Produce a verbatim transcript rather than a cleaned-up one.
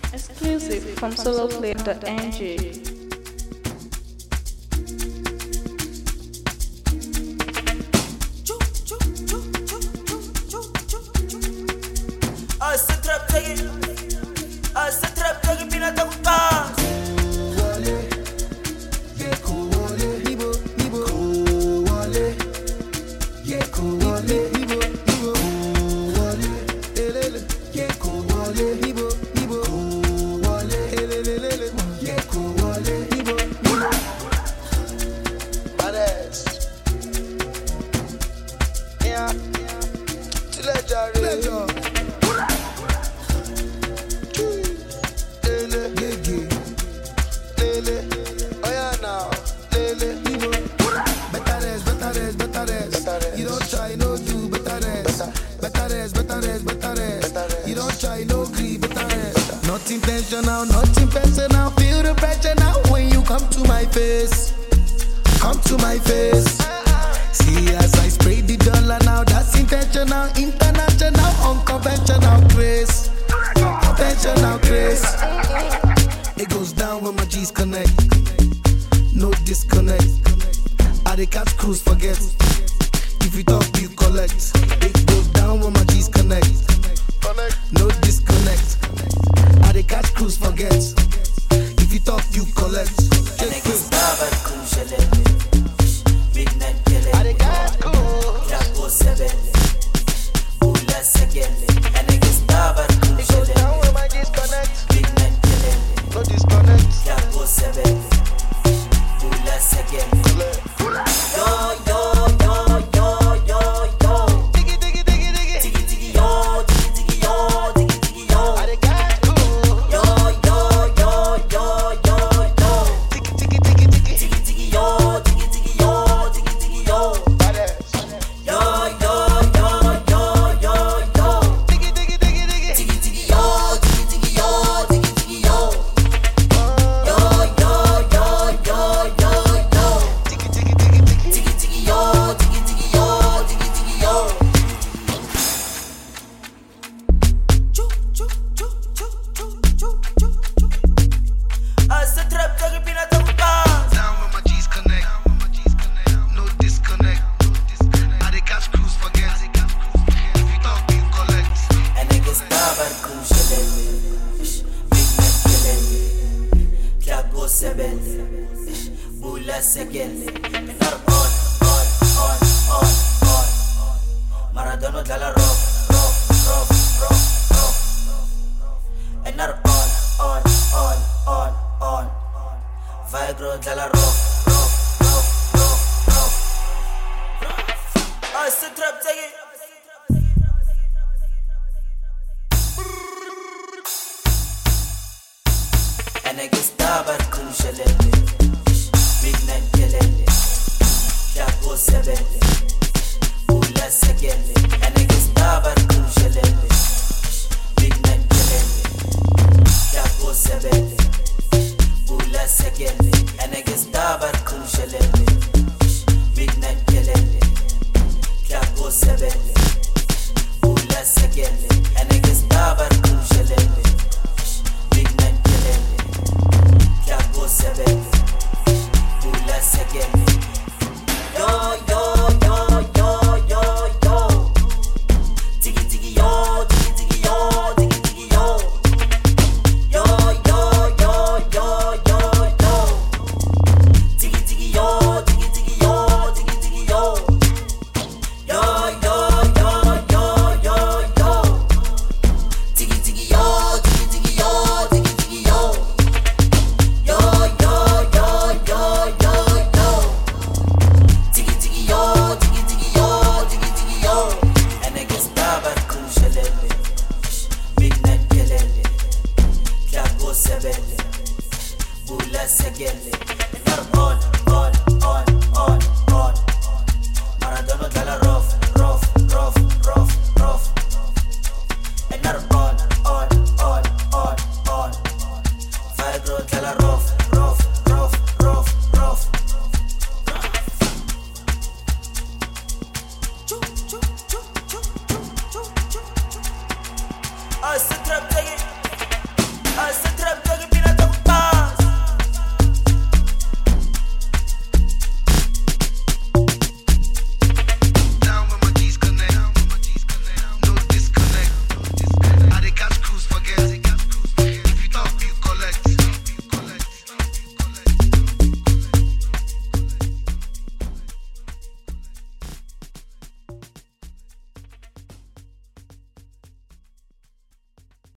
Exclusive from soloplay dot n g. Not intentional, not impersonal. Feel the pressure now when you come to my face. Come to my face. See as I spray the dollar now, that's intentional, international, unconventional grace. Conventional grace. It goes down when my G's connect. No disconnect. I the catch cruise forget. If you talk, you collect. It goes down when my G's connect. No disconnect. I the catch cruise forget. If you talk, you collect. Maradona dalla rock, rock, rock, rock, rock. And not on, on, on, on, on. Vigro dalla rock, rock, rock, rock, rock. Oh, it's a trap, take it. And I get started, cool shalele. Big night kelele. Jago sebele. Ula segele. And I get started, cool shalele. Big night kelele. Jago sebele. Ula segele. And I get started, cool shalele. Big night kelele. Jago sebele. Ula segele. And I get started, cool shalele. Big night kelele. Jago sebele. Ula segele. Yo, yo, yo, yo, yo, yo. Tiki, tiki, yo, tiki, tiki, yo, tiki, tiki, yo. Yo, yo, yo, yo, yo, yo. Tiki, tiki, yo, tiki, tiki, yo, tiki, tiki, yo. Yo, yo, yo, yo, yo, yo. Tiki, tiki, yo, tiki, tiki, yo, tiki, tiki, yo. Yo, yo, yo, yo, yo, yo. Tiki, tiki, yo, tiki, tiki, yo, tiki, tiki, yo. And I get started, cool shalele. Big night kelele. Jago sebele. Ula segele. And not on.